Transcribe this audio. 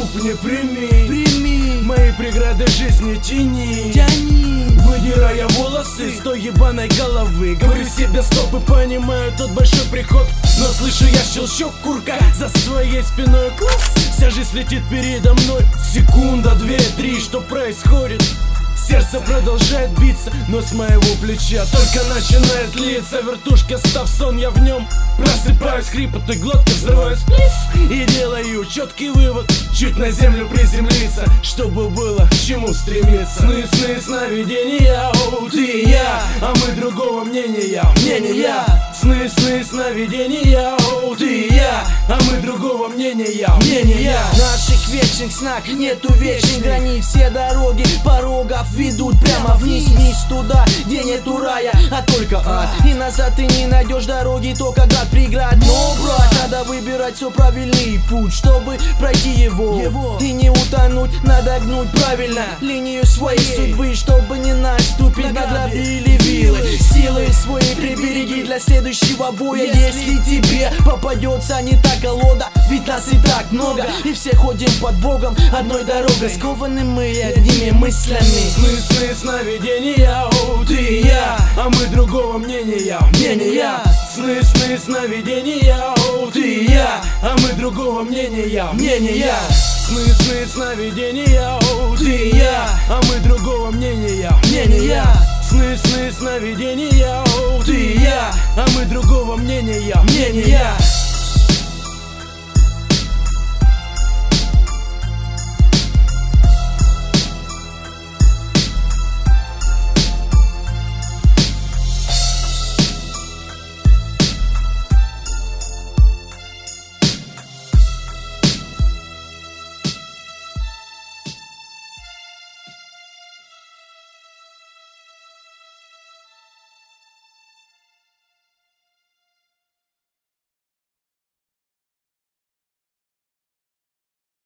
укупни, прими мои преграды жизни, тяни, выдирая волосы с той ебаной головы. Говорю себе стоп и понимаю тот большой приход, но слышу я щелчок курка за своей спиной. Класс, вся жизнь летит передо мной. Секунда, две, три, что происходит? Сердце продолжает биться, но с моего плеча только начинает литься вертушка, став сон, я в нем просыпаюсь, хрипотой глоткой взрываю сплиф и делаю четкий вывод: чуть на землю приземлиться, чтобы было к чему стремиться. Сны, сновидения, оу, ты и я, а мы другого мнения. Сны, сновидения, оу, ты и я, а мы другого мнения. Наших вечных снах нету вечных границ, все дороги порогов ведут прямо вниз, туда, где нету рая, а только ад. И назад ты не найдешь дороги, только гад преград. Но, брат, надо выбирать все правильный путь, чтобы пройти его и не утонуть. Надо гнуть правильно линию своей судьбы, чтобы не наступить на грабли или вилы. Силы свои прибереги для следующего боя. Если тебе попадется не та колода, ведь нас и так много, и все ходим под Богом одной дорогой, скованы мы одними мыслями. Сны, сновидения, оу, ты и я, а мы другого мнения. Сны, сновидения, оу, ты и я, а мы другого мнения. Сны, сновидения, оу, ты и я, а мы другого мнения. Сны, сновидения, оу, ты и я, а мы другого мнения.